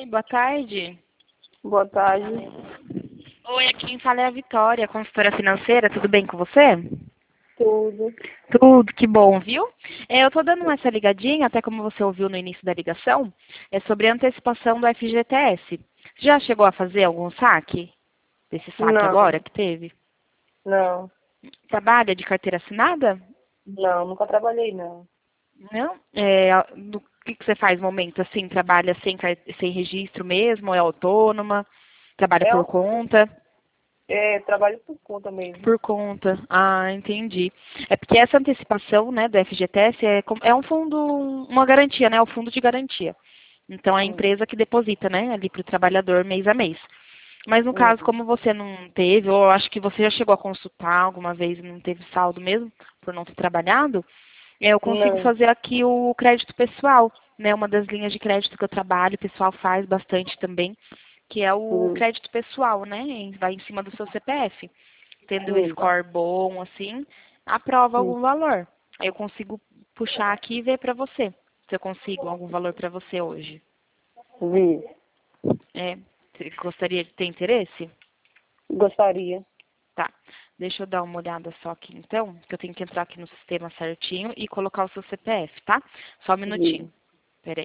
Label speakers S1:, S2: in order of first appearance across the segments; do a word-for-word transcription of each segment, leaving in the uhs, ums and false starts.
S1: Oi, boa tarde.
S2: Boa tarde.
S1: Oi, aqui quem fala é a Vitória, consultora financeira. Tudo bem com você?
S2: Tudo.
S1: Tudo, que bom, viu? É, eu estou dando essa ligadinha, até como você ouviu no início da ligação, é sobre a antecipação do F G T S. Já chegou a fazer algum saque? Desse saque
S2: Não,
S1: agora que teve?
S2: não,
S1: Trabalha de carteira assinada?
S2: não, nunca trabalhei, não.
S1: Não? É, do que, que você faz no momento? Assim, trabalha sem, car- sem registro mesmo? É autônoma? Trabalha
S2: É,
S1: por conta?
S2: é, trabalho por conta mesmo.
S1: Por conta. Ah, entendi. É porque essa antecipação, né, do F G T S é, com- é um fundo, uma garantia, né? É o fundo de garantia. Então, é a
S2: Hum,
S1: empresa que deposita, né, ali para o trabalhar mês a mês. Mas no caso,
S2: hum,
S1: como você não teve, ou eu acho que você já chegou a consultar alguma vez e não teve saldo mesmo, por não ter trabalhado, é, eu consigo
S2: não.
S1: fazer aqui o crédito pessoal, né? Uma das linhas de crédito que eu trabalho, o pessoal faz bastante também, que é o
S2: Hum,
S1: crédito pessoal, né? em- Vai em cima do seu C P F. Tendo um
S2: hum,
S1: score bom, assim, aprova
S2: hum.
S1: algum valor. Aí eu consigo puxar aqui e ver para você, se eu consigo algum valor para você hoje.
S2: Vi.
S1: É, você gostaria de ter interesse?
S2: Gostaria.
S1: Tá. Deixa eu dar uma olhada só aqui então, que eu tenho que entrar aqui no sistema certinho e colocar o seu C P F, tá? Só um minutinho.
S2: Vi.
S1: Peraí.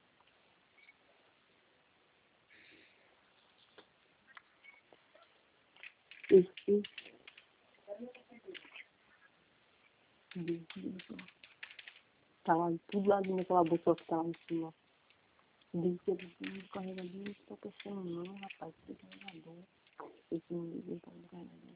S2: Isso. Vi. Tá lá, tudo lá dentro daquela bolsa que tá lá em cima. Diz que ele tem um carregador, não tô pensando não, rapaz, que carregador. Esse não tá no carregador.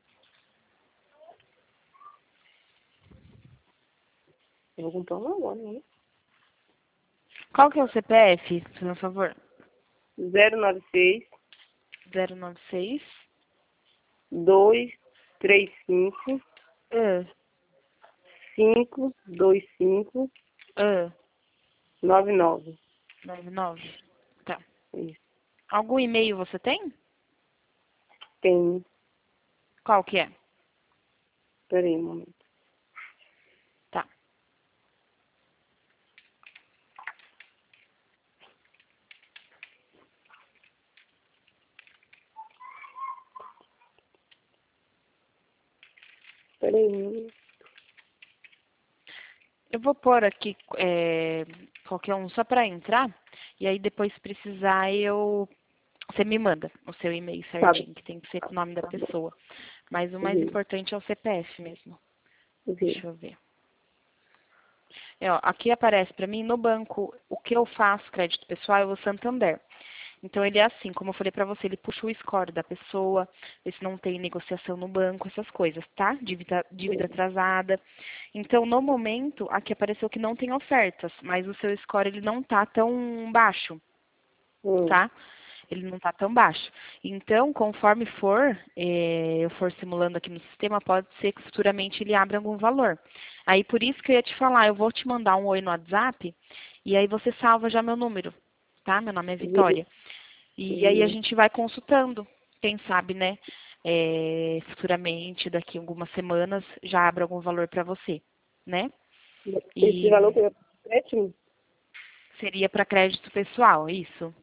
S2: Eu vou comprar um agora, né?
S1: Qual que é o C P F, por favor?
S2: zero nove seis,
S1: zero nove seis.
S2: dois três cinco,
S1: Ah,
S2: cinco dois cinco,
S1: ah,
S2: nove nove.
S1: nove nove. Tá.
S2: Isso.
S1: Algum e-mail você tem?
S2: Tem.
S1: Qual que é?
S2: Peraí um momento.
S1: Tá.
S2: Peraí. um-
S1: Eu vou pôr aqui é, qualquer um só para entrar. E aí depois se precisar eu. Você me manda o seu e-mail
S2: Tá bom.
S1: certinho, que tem que ser com o nome da pessoa. Mas o mais
S2: Uhum.
S1: importante é o C P F mesmo.
S2: Uhum.
S1: Deixa eu ver. É, ó, aqui aparece para mim no banco o que eu faço, crédito pessoal, é o Santander. Então ele é assim, como eu falei para você, ele puxa o score da pessoa, vê se não tem negociação no banco, essas coisas, tá? Dívida, dívida atrasada. Então, no momento, aqui apareceu que não tem ofertas, mas o seu score ele não tá tão baixo,
S2: Uhum.
S1: tá? Ele não tá tão baixo. Então, conforme for, eh, eu for simulando aqui no sistema, pode ser que futuramente ele abra algum valor. Aí, por isso que eu ia te falar, eu vou te mandar um oi no WhatsApp, e aí você salva já meu número, tá? Meu nome é
S2: Uhum.
S1: Vitória. E aí a
S2: Uhum.
S1: gente vai consultando. Quem sabe, né? eh, futuramente, daqui a algumas semanas, já abra algum valor para você, né?
S2: Esse
S1: E
S2: valor que eu empréstimo?
S1: seria para crédito pessoal, isso.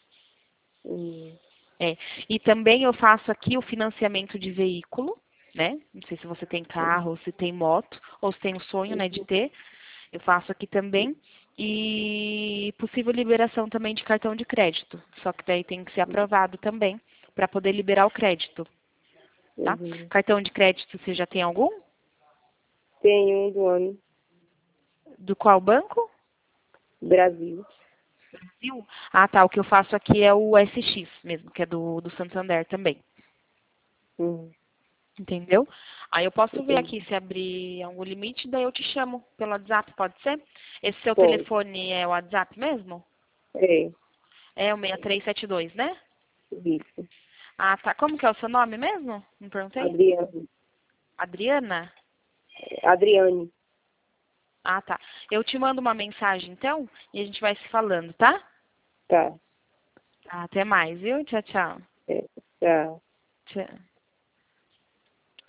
S2: Uhum.
S1: É. E também eu faço aqui o financiamento de veículo, né? Não sei se você tem carro, ou se tem moto, ou se tem o sonho, né, de ter. Eu faço aqui também. E possível liberação também de cartão de crédito. Só que daí tem que ser aprovado também para poder liberar o crédito, tá?
S2: Uhum.
S1: Cartão de crédito você já tem algum?
S2: Tem um do ano.
S1: Do qual banco?
S2: Brasil.
S1: Brasil? Ah, tá. O que eu faço aqui é o S X mesmo, que é do, do Santander também.
S2: Uhum.
S1: Entendeu? Aí eu posso ver
S2: Entendi.
S1: aqui se abrir algum limite, daí eu te chamo pelo WhatsApp, pode ser? Esse seu
S2: Pode.
S1: telefone é o WhatsApp mesmo?
S2: É.
S1: É o seis três sete dois, né?
S2: Isso.
S1: Ah, tá. Como que é o seu nome mesmo? Não perguntei?
S2: Adriane.
S1: Adriana?
S2: Adriane.
S1: Ah, tá. Eu te mando uma mensagem então e a gente vai se falando, tá?
S2: Tá.
S1: Até mais, viu? Tchau, tchau.
S2: É. Tchau.
S1: Tchau.